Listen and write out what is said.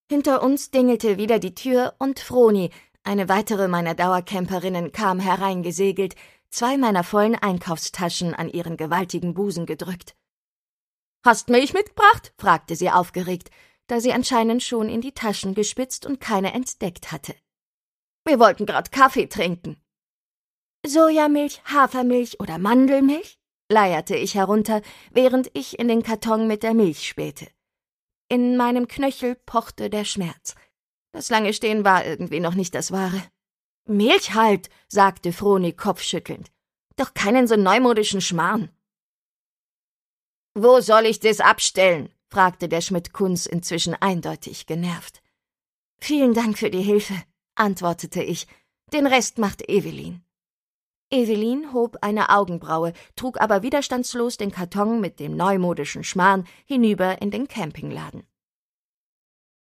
Hinter uns dingelte wieder die Tür und Froni, eine weitere meiner Dauercamperinnen, kam hereingesegelt, 2 meiner vollen Einkaufstaschen an ihren gewaltigen Busen gedrückt. »Hast Milch mitgebracht?« fragte sie aufgeregt, da sie anscheinend schon in die Taschen gespitzt und keine entdeckt hatte. »Wir wollten grad Kaffee trinken.« »Sojamilch, Hafermilch oder Mandelmilch?« leierte ich herunter, während ich in den Karton mit der Milch spähte. In meinem Knöchel pochte der Schmerz. Das lange Stehen war irgendwie noch nicht das Wahre. »Milch halt«, sagte Froni kopfschüttelnd. »Doch keinen so neumodischen Schmarrn.« »Wo soll ich das abstellen?« fragte der Schmidt-Kunz inzwischen eindeutig genervt. »Vielen Dank für die Hilfe«, antwortete ich. »Den Rest macht Evelyn.« Evelyn hob eine Augenbraue, trug aber widerstandslos den Karton mit dem neumodischen Schmarrn hinüber in den Campingladen.